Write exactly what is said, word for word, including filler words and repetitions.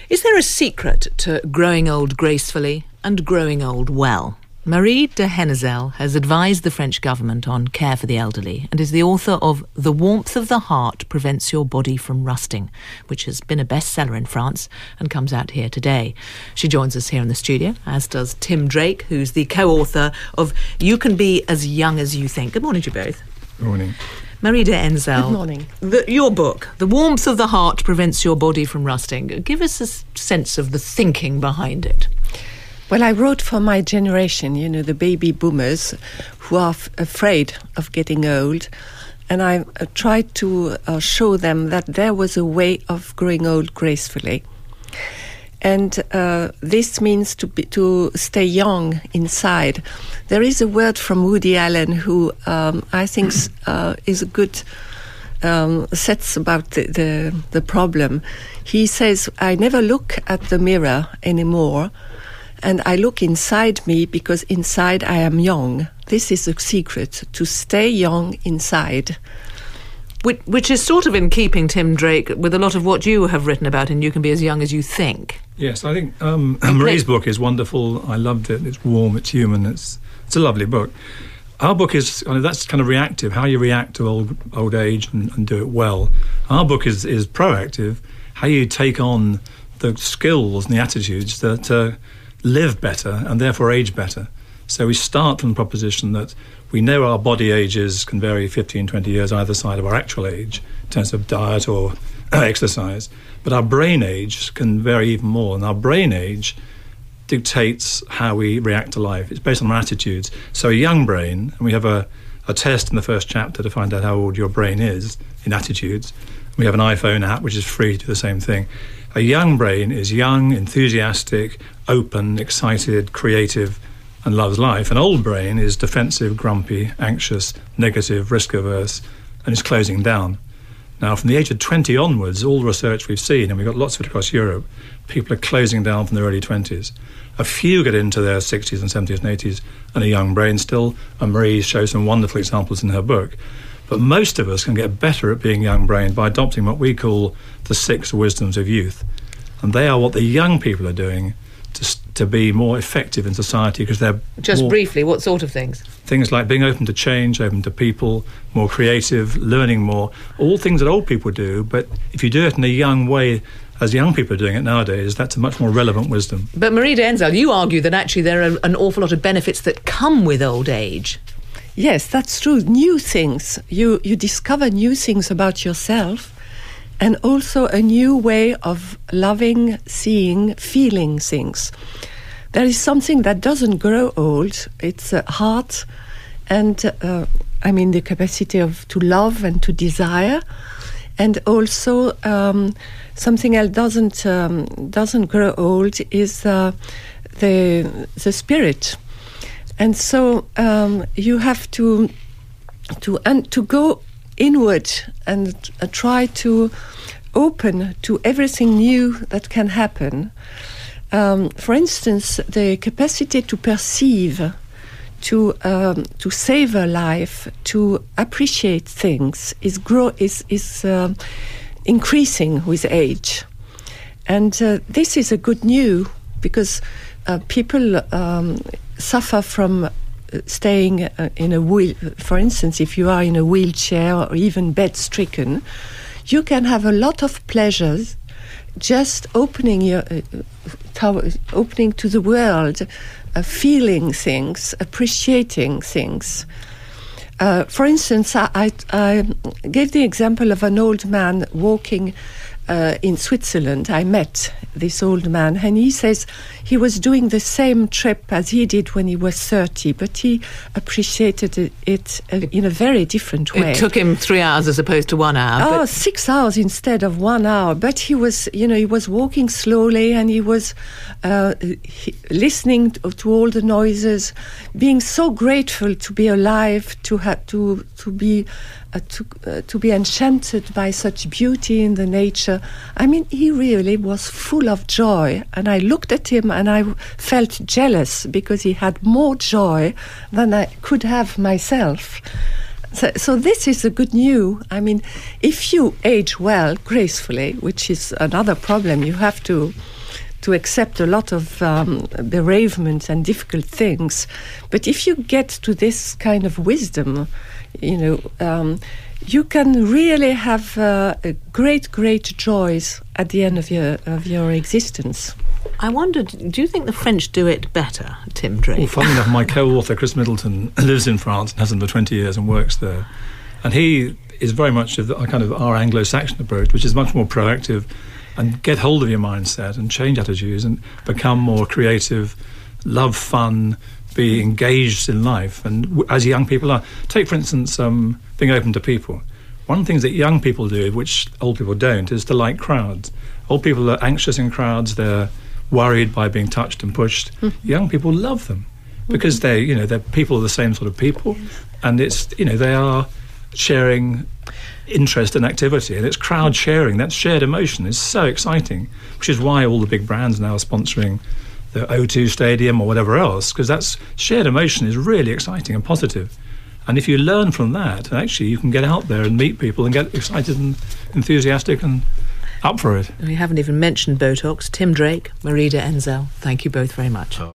Is there a secret to growing old gracefully and growing old well? Marie de Hennezel has advised the French government on care for the elderly and is the author of The Warmth of the Heart Prevents Your Body from Rusting, which has been a bestseller in France and comes out here today. She joins us here in the studio, as does Tim Drake, who's the co-author of You Can Be As Young As You Think. Good morning to you both. Good morning. Marie de Hennezel. Good morning. The, your book, The Warmth of the Heart Prevents Your Body from Rusting. Give us a sense of the thinking behind it. Well, I wrote for my generation, you know, the baby boomers who are f- afraid of getting old. And I uh, tried to uh, show them that there was a way of growing old gracefully. And uh, this means to be, to stay young inside. There is a word from Woody Allen who um, I think uh, is a good um, sets about the, the the problem. He says, "I never look at the mirror anymore, and I look inside me because inside I am young." This is a secret, to stay young inside. Which, which is sort of in keeping, Tim Drake, with a lot of what you have written about in You Can Be As Young As You Think. Yes, I think um, Marie's book is wonderful. I loved it. It's warm, it's human, it's it's a lovely book. Our book is, I mean, that's kind of reactive, how you react to old old age and, and do it well. Our book is, is proactive, how you take on the skills and the attitudes that uh, live better and therefore age better. So we start from the proposition that we know our body ages can vary fifteen, twenty years either side of our actual age in terms of diet or exercise, but our brain age can vary even more, and our brain age dictates how we react to life. It's based on our attitudes. So a young brain, and we have a, a test in the first chapter to find out how old your brain is in attitudes. We have an iPhone app which is free to do the same thing. A young brain is young, enthusiastic, open, excited, creative, and loves life. An old brain is defensive, grumpy, anxious, negative, risk-averse, and is closing down. Now, from the age of twenty onwards, all the research we've seen, and we've got lots of it across Europe, people are closing down from their early twenties. A few get into their sixties and seventies and eighties and a young brain still, and Marie shows some wonderful examples in her book. But most of us can get better at being young brain by adopting what we call the six wisdoms of youth. And they are what the young people are doing to, to be more effective in society, because they're Just more, briefly, what sort of things? Things like being open to change, open to people, more creative, learning more, all things that old people do, but if you do it in a young way, as young people are doing it nowadays, that's a much more relevant wisdom. But Marie de Hennezel, you argue that actually there are an awful lot of benefits that come with old age. Yes, that's true. New things. You, you discover new things about yourself, and also a new way of loving, seeing, feeling things. There is something that doesn't grow old. It's a heart and, uh, I mean, the capacity of to love and to desire. And also um, something else doesn't um, doesn't grow old is uh, the the spirit. And so um, you have to to and to go inward and uh, try to open to everything new that can happen. Um, for instance, the capacity to perceive, to um, to savor life, to appreciate things is grow is is uh, increasing with age, and uh, this is a good news because uh, people um, suffer from staying uh, in a wheel. For instance, if you are in a wheelchair or even bed-stricken, you can have a lot of pleasures just opening your uh, tower, opening to the world, uh, feeling things, appreciating things. Uh, for instance, I, I, I gave the example of an old man walking uh, in Switzerland. I met this old man, and he says he was doing the same trip as he did when he was thirty, but he appreciated it, it uh, in a very different way. It took him three hours as opposed to one hour. Oh, but six hours instead of one hour. But he was, you know, he was walking slowly, and he was uh, he, listening to, to all the noises, being so grateful to be alive, to have to to be uh, to uh, to be enchanted by such beauty in the nature. I mean, he really was full of joy, and I looked at him and I felt jealous because he had more joy than I could have myself. So, so this is a good news. I mean, if you age well, gracefully, which is another problem, you have to to accept a lot of um, bereavement and difficult things. But if you get to this kind of wisdom, you know, um, you can really have uh, a great, great joys at the end of your of your existence. I wondered, do you think the French do it better, Tim Drake? Well, funny enough, my co-author, Chris Middleton, lives in France and has been for twenty years and works there. And he is very much of the, kind of our Anglo-Saxon approach, which is much more proactive and get hold of your mindset and change attitudes and become more creative, love fun, be engaged in life. And w- as young people are, take, for instance, um, being open to people. One of the things that young people do, which old people don't, is to like crowds. Old people are anxious in crowds, they're worried by being touched and pushed. Mm-hmm. Young people love them because they, you know, they're people are the same sort of people, and it's, you know, they are sharing interest and activity, and it's crowd sharing. That shared emotion is so exciting, which is why all the big brands now are sponsoring the O two Stadium or whatever else, because that's shared emotion is really exciting and positive. And if you learn from that, actually you can get out there and meet people and get excited and enthusiastic and up for it. We haven't even mentioned Botox. Tim Drake, Marie de Henzel, thank you both very much.